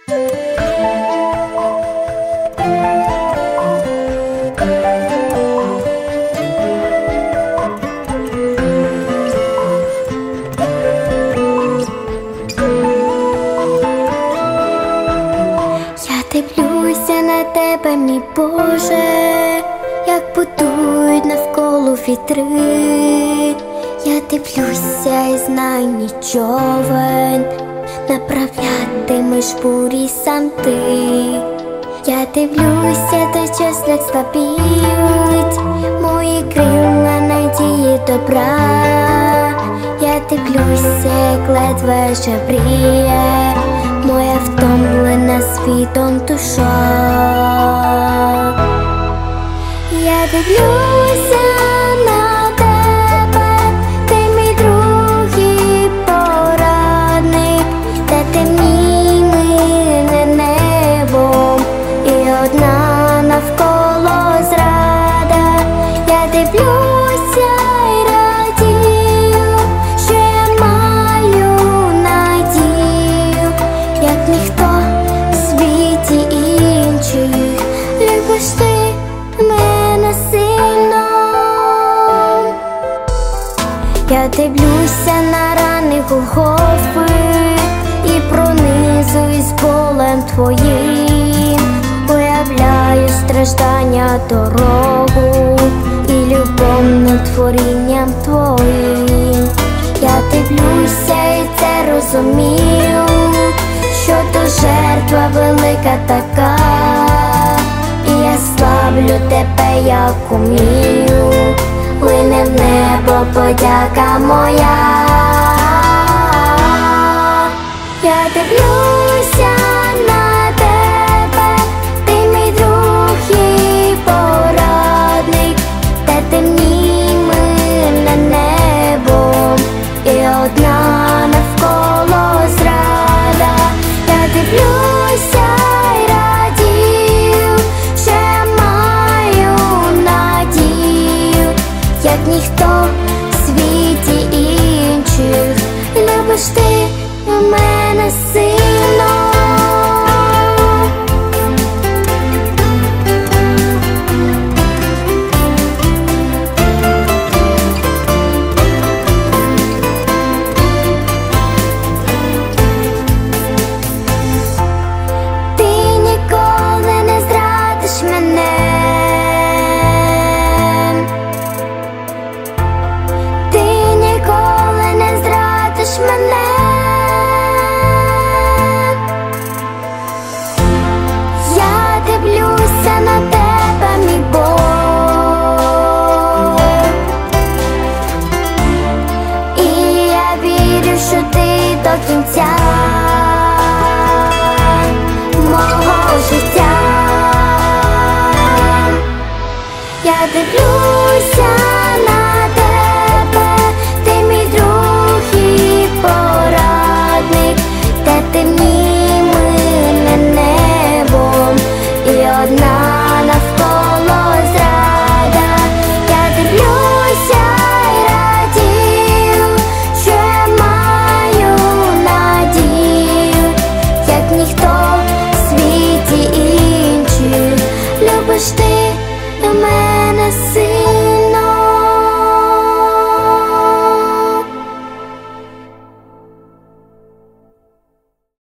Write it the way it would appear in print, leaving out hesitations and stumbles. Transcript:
Дивлюся на тебе, мій Боже, як будують навколо вітри. Я дивлюся і знаю, ні човен направлятимеш бурі сам ти. Я дивлюся, та час як слабіють мої крила надії добра. Я дивлюся, як ледве жебріє моя втомлена світом душа. Я дивлюся на тебе, ти мій друг і порадник, де темніє мирне небо і одна навколо зрада. Я дивлюся і радію, що я маю надію, як ніхто в світі інший. Любиш ти мене сильно. Я дивлюся на рани Голгофи і пронизуюсь болем твоїм. Уявляю страждання, дорогу і любов над творінням твоїм. Я дивлюся і це розумію, що то жертва велика така, і я славлю тебе, як умію, лине в небо подяка моя. Я дивлюся